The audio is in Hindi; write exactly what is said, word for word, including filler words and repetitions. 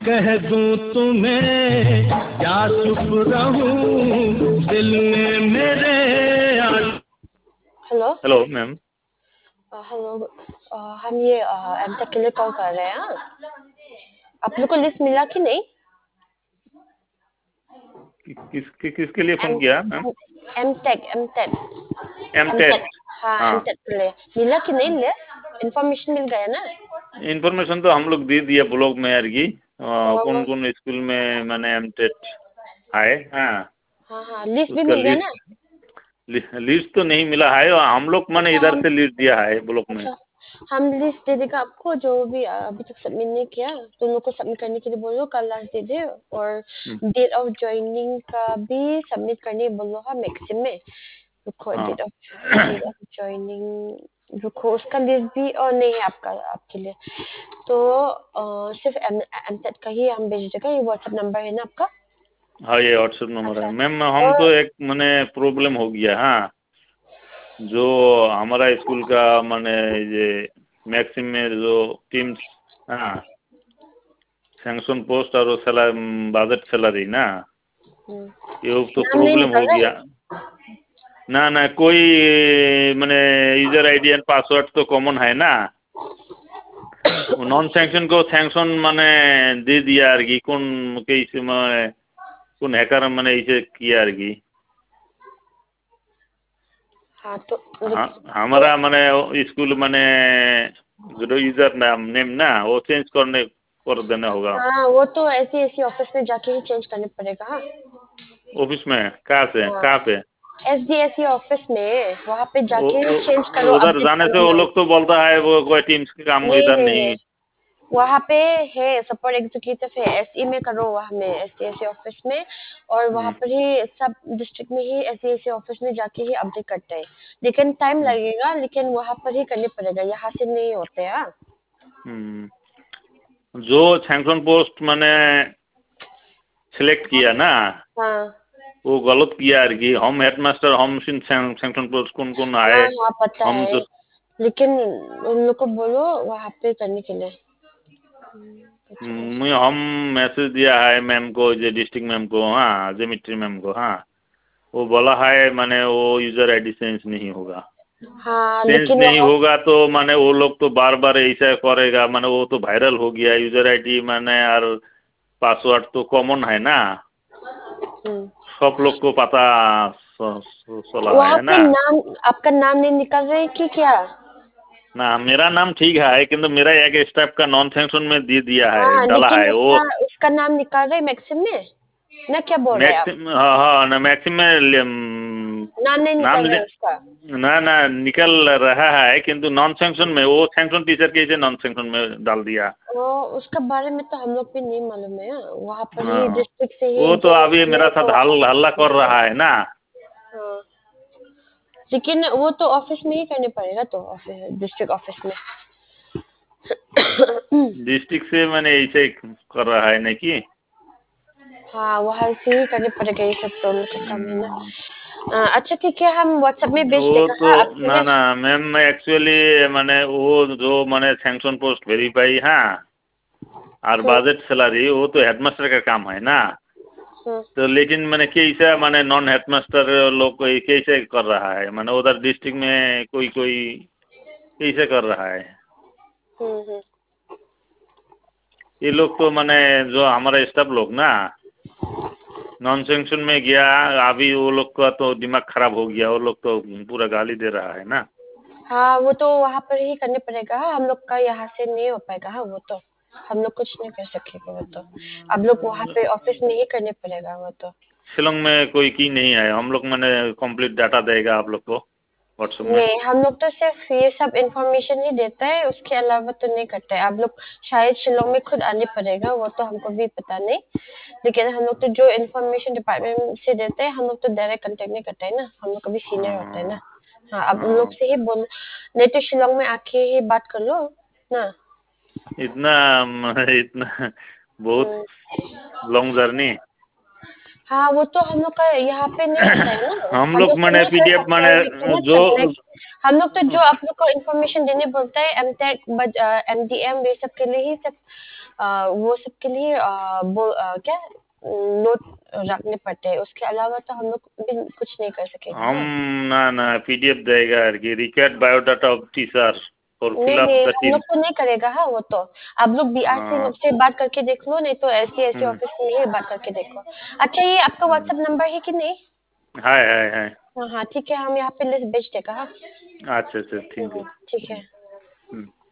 कह दूं तुम्हें क्या चुप रहूं दिल में मेरे। Hello hello ma'am. हेलो हम ये एम टेक के लिए कॉल कर रहे हैं। आप लोग को लिस्ट मिला कि नहीं? कि, किस कि, किसके लिए फोन एम किया ma'am? M tech M tech M M tech tech. हाँ एम हाँ, टेक के लिए मिला कि नहीं लिस्ट? इंफॉर्मेशन मिल गया ना? इन्फॉर्मेशन तो हम लोग दे दिया ब्लॉग में यार की कौन और कौन स्कूल में मैंने एम टेक है। हाँ, हाँ हाँ लिस्ट भी उसका मिल गया ना? लिस्ट लिस्ट तो नहीं मिला है और हम लोग मैंने अच्छा इधर हम से लिस्ट दिया है ब्लॉक में। अच्छा हम लिस्ट दे देगा आपको जो भी अभी तक सबमिट नहीं किया तो उन लोग को सबमिट करने के लिए बोलो कल लास्ट दे दे। और हम्म, डेट ऑफ ज्वाइनिंग का भी सबमिट करने बोलो हाँ मैक्सिम में। रुको हाँ। Date of date of joining रुको उसका लिस्ट भी और नहीं है आपका आपके लिए। तो अ, सिर्फ एम एमसेट का ही हम भेज देगा। ये व्हाट्सएप नंबर है ना आपका? हाँ, ये व्हाट्सएप नंबर है अच्छा मैम। हम और तो एक मैंने प्रॉब्लम हो गया। हाँ, जो हमारा स्कूल का मैंने ये मैक्सिम में जो टीम्स हाँ सैंक्शन पोस्ट और सैलरी बजट सैलरी ना हम्म, ये तो नाम नहीं प्रॉब्लम निकल हो रहा है। गया। ना ना कोई मैंने यूजर आईडी एंड पासवर्ड तो कॉमन है ना। नॉन सैंक्शन को सैंक्शन मैंने दे दिया यार की कौन के इसमें कौन हैकर मैंने इसे किया यार की। हाँ तो हाँ, तो हमारा मैंने स्कूल मैंने जो यूजर नाम नेम ना वो चेंज करने कर देना होगा। हाँ वो तो ऐसी ऐसी ऑफिस में जाके ही चेंज करने पड़ेगा। हाँ ऑफिस में कहाँ से हाँ कहाँ पे? S D S C office में वहाँ पे वो, जाके वो, चेंज करो उधर अपडेट जाने करो से वो नाम। लोग तो बोलता है वो कोई टीम्स के काम नहीं इधर नहीं नहीं नहीं। वहाँ पे है सपोर्ट एग्जीक्यूटिव है एस ई में करो वहाँ में S D S C office में। और वहाँ हम्म, पर ही सब डिस्ट्रिक्ट में ही S D S C office में जाके ही अपडेट करते हैं। लेकिन टाइम हम्म, लगेगा लेकिन वहाँ पर ही करने पड़ेगा यहाँ से नहीं होते हैं। हम्म। जो सैंक्शन पोस्ट मैंने सिलेक्ट किया ना हाँ वो गलत किया यार की। हम हेडमास्टर हम सैंक्शन पोस्ट कौन कौन हाँ आए हाँ पता हम है तो लेकिन उन लोग को बोलो वहाँ पे करने के लिए। मैं हम मैसेज दिया है मैम को जो डिस्ट्रिक्ट मैम को हाँ जेमिट्री मैम को। हाँ, वो बोला है माने वो यूजर आईडी चेंज नहीं होगा। हाँ चेंज लेकिन नहीं वो होगा तो माने वो लोग तो बार बार ऐसा करेगा। माने वो तो वायरल हो गया यूजर आईडी माने और पासवर्ड तो कॉमन है ना। हम्म, सब लोग को पता स- स- चला वहाँ है पे ना। नाम आपका नाम नहीं निकल रहा है कि क्या? ना मेरा नाम ठीक है किंतु मेरा एक स्टाफ का नॉन सैंक्शन में दे दिया है हाँ डाला लेकिन है वो। उसका उसका नाम निकाल रहे मैक्सिम में ना क्या बोल रहे हैं आप? मैक्सिम हाँ हाँ ना मैक्सिम में नाम नहीं नाम निकल रहा ले, है उसका। ना ना निकल रहा है किंतु नॉन सैंक्शन में वो सैंक्शन टीचर के इसे नॉन सैंक्शन में डाल दिया। वो उसका बारे में तो हम लोग भी नहीं मालूम है। वहाँ पर ही हाँ, डिस्ट्रिक्ट से ही वो तो जो अभी है मेरा तो साथ वहाँ हल हल्ला कर पे रहा है ना। हाँ लेकिन वो तो ऑफिस में ही करने पड़ेगा तो ऑफिस डिस्ट्रिक्ट ऑफिस में। डिस्ट्रिक्ट से मैंने ऐसे कर रहा है नहीं कि हाँ वहाँ से ही करने पड़ेगा ये सब तो उन लोग का काम है ना। हम्म, अ, अच्छा ठीक है हम व्हाट्सएप में भेज वो देगा तो हाँ आपके ना लिए। ना मैम एक्चुअली मैंने वो जो मैंने सैंक्शन पोस्ट वेरीफाई हाँ और हम्म, बजट सैलरी वो तो हेडमास्टर का काम है ना। हम्म, तो लेकिन मैंने कैसे मैंने नॉन हेडमास्टर लोग को कैसे कर रहा है मैंने उधर डिस्ट्रिक्ट में कोई कोई कैसे कर रहा है। हम्म, हम्म। ये लोग तो मैंने जो हमारा स्टाफ लोग ना नॉन सैंक्शन में गया अभी वो लोग का तो दिमाग खराब हो गया। वो लोग तो पूरा गाली दे रहा है ना। हाँ वो तो वहाँ पर ही करने पड़ेगा हम लोग का यहाँ से नहीं हो पाएगा। हाँ वो तो हम लोग कुछ नहीं कर सकेंगे वो तो अब लोग वहाँ पे ऑफिस में ही करने पड़ेगा वो तो। शिलोंग में कोई की नहीं है हम लोग मैंने कंप्लीट डाटा देगा आप लोग को व्हाट्सएप में। नहीं हम लोग तो सिर्फ ये सब इंफॉर्मेशन ही देता है उसके अलावा तो नहीं करता है। आप लोग शायद शिलोंग में खुद आने पड़ेगा वो तो हमको भी पता नहीं। लेकिन हम लोग तो जो इन्फॉर्मेशन डिपार्टमेंट से देते हैं हम लोग तो डायरेक्ट कांटेक्ट नहीं करते हैं ना। हम लोग कभी सीनियर होता है ना। हाँ, हाँ अब उन लोग हाँ, से ही बोलो नहीं तो शिलोंग में आके ही बात कर लो ना। इतना इतना बहुत हम्म, लॉन्ग जर्नी। हाँ वो तो हम लोग का यहाँ पे नहीं होता है ना। हम हम लोग लोग तो मैंने नहीं कर पीडीएफ सकते मैंने हैं लेकिन जो कनेक्ट हम लोग तो जो आप लोग को इन्फॉर्मेशन देने बोलता है M tech M D M ये सब के लिए ही सब आ, वो सब के लिए आ, वो आ, क्या नोट रखने पड़ते हैं। उसके अलावा तो हम लोग भी कुछ नहीं कर सकेंगे हम ना। ना ना पीडीएफ देगा कि रिक्वायर्ड बायोडाटा ऑफ टीचर और नहीं फिल अप नहीं, द हम टीम। लोग तो नहीं करेगा। हाँ वो तो आप लोग बीआरसी हाँ। लोग से बात करके देख लो, नहीं तो एससी एसटी हम्म, ऑफिस में ही बात करके देखो। अच्छा ये आपका हम्म, व्हाट्सएप नंबर है कि नहीं? हाय हाय हाय। हाँ हाँ ठीक है, हम यहाँ पे लिस्ट भेज देगा। हाँ अच्छा अच्छा ठीक है। हम्म, ठीक है। हम्म।